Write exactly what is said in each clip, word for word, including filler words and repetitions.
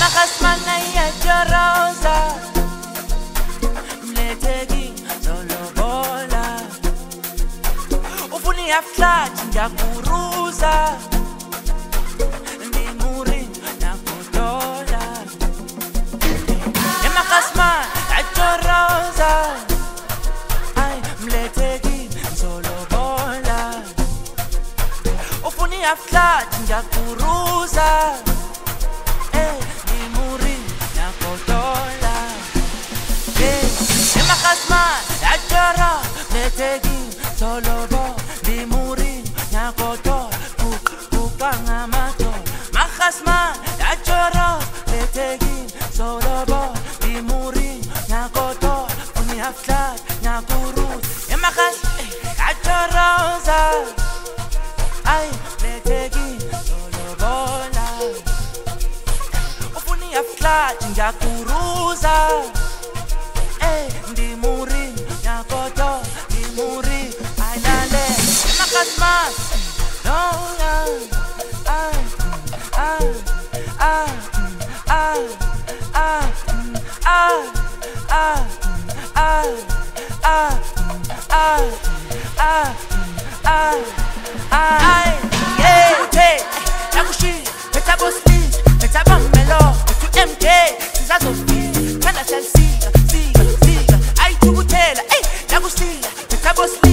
Mahasmana yajoroza mletheki zolobola ufuni aflat ngiyakuruza ndimuri nakudola Mahasmana yajoroza ay mletheki zolobola ufuni aflat ngiyakuruza Solobo di muri nyakoto kupanga mato Mahasma yachoro letegi solobo di muri nyakoto uni aflat nyakurut Mahas yachoroza ay letegi solobo la uni aflat nyakuruza eh di muri nyakoto di muri Mahasma, no, ah, ah, ah, ah, ah, ah, ah, ah, ah, ah, ah, ah, yeah, hey, Nagushi, Metabosli, Metabamelo, to M K, Zazofi, Kana Siga, Siga, Siga, I to Butela, hey, Nagushi, Metabosli.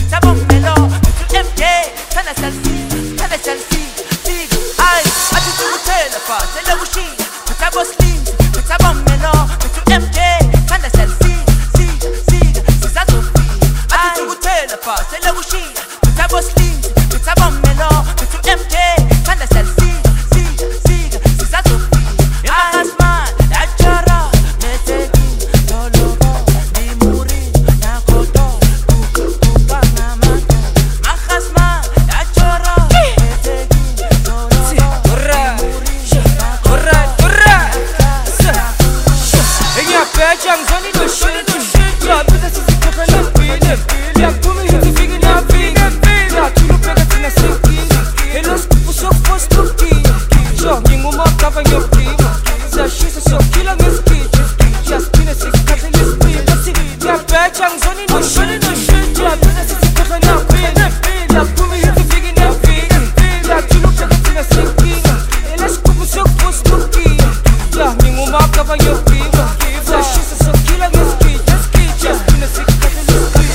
Tana selfie, tana selfie, big eye. I just do tell pa, tell her she. Metabo slim, metabo melo, metu M K. Tana selfie, see, see, see that Sophie. I just do tell pa, tell her she. Metabo slim, metabo melo, metu M K. Tana selfie, see, see, see that Sophie. Mahasma, yachara, metegi, solobo, di muri, nakoto, kupanga mato. Mahasma. Chang Johnny no shit, yeah, but this is the kind of feeling. Yeah, put me into figuring out feeling. Yeah, to look better than a sinking. Hello, school, so first cookie. So, you move up, cover your prima. So, she's a so killer, miss kid. Just been a six couple of speed. That's it. Yeah, bad Chang Johnny no shit, no shit. Yeah, but this is the kind of feeling. Yeah, put me into figuring out feeling. Yeah, to look better than a sinking. Hello, school, so first cookie. Yeah, you move up, cover your prima. So, she's a so killer, miss kid. Just kid, just been a six couple of speed.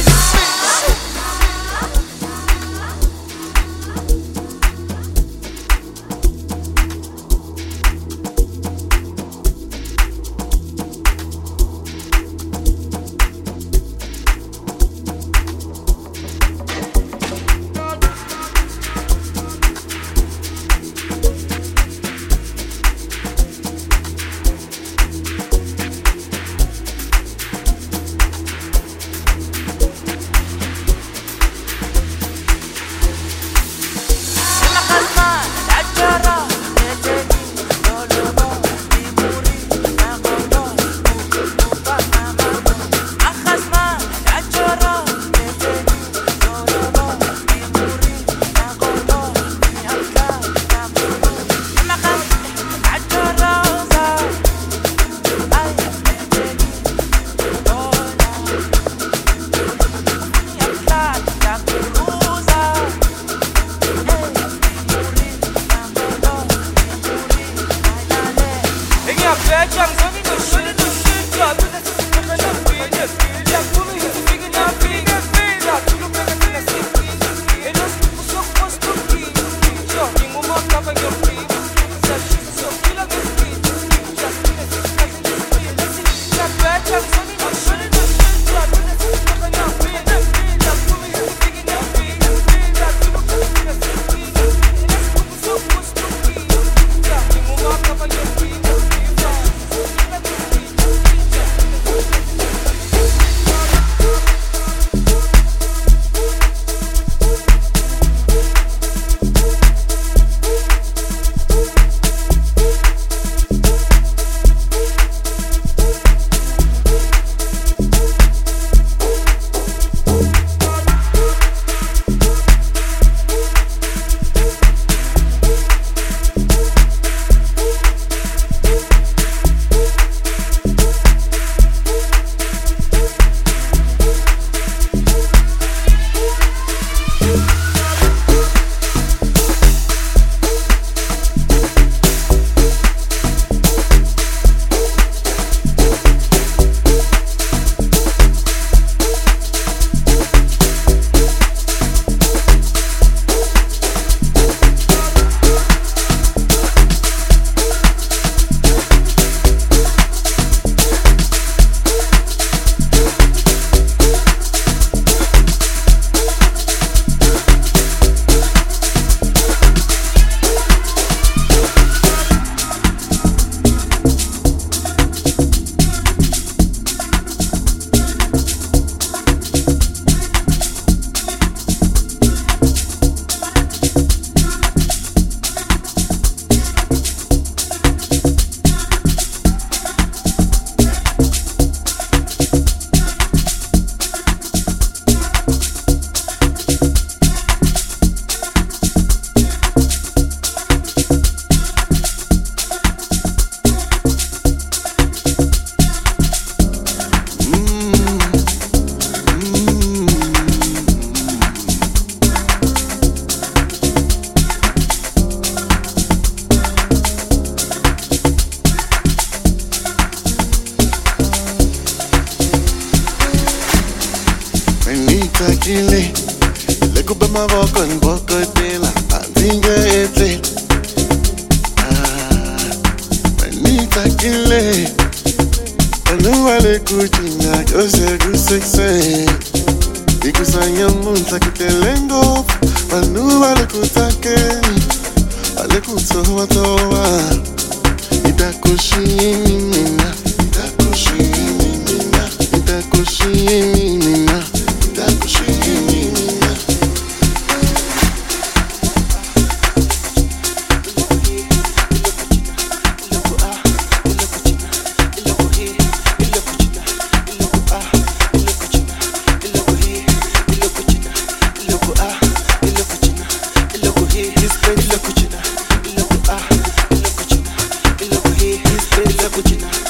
takile le kuba mavoko ni bokotela andingetle ah mani takile anuale kuchina kose kusekse ikusanya munta kitelengo anuale kutakeni ale kutoa toa itakushimina itakushimina itakushimina itakushimina Cochina,